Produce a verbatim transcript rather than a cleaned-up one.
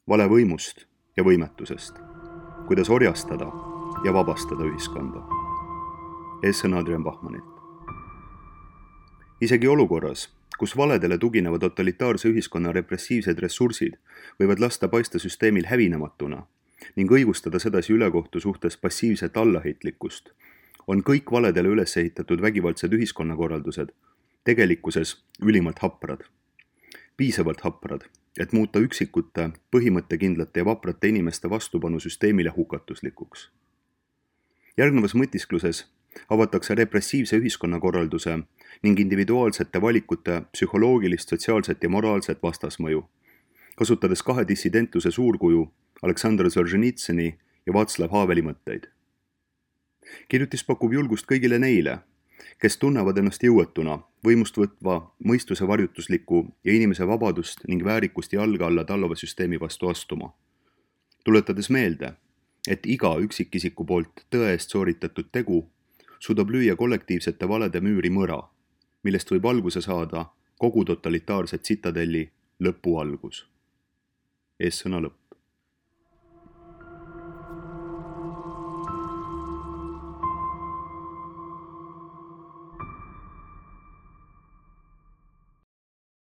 vale võimust ja võimetusest, kuidas orjastada ja vabastada ühiskonda. Essen Adrian Bachmanilt. Isegi olukorras, kus valedele tugineva totalitaarse ühiskonna repressiivsed ressursid võivad lasta paista süsteemil hävinematuna ning õigustada sedasi ülekohtu suhtes passiivset allaheitlikkust, on kõik valedele üles ehitatud vägivaldsed ühiskonnakorraldused tegelikkuses ülimalt haprad. Piisavalt haprad, et muuta üksikute, põhimõttekindlate ja vaprate inimeste vastupanu süsteemile hukatuslikuks. Järgnevas mõtiskluses avatakse repressiivse ühiskonnakorralduse ning individuaalsete valikute psühholoogilist, sotsiaalset ja moraalset vastasmõju, kasutades kahe dissidentluse suurkuju Aleksandr Solženitsõni ja Václav Haveli mõtteid. Kirjutis pakub julgust kõigile neile, kes tunnevad ennast jõuetuna võimust võtva mõistuse varjutusliku ja inimese vabadust ning väärikust jalga alla tallava süsteemi vastu astuma. Tuletades meelde, et iga üksikisiku poolt tõe eest sooritatud tegu suudab lüüa kollektiivsete valede müüri mõra, millest võib alguse saada kogu totalitaarse tsitadelli lõpu algus. Ees sõna lõpp.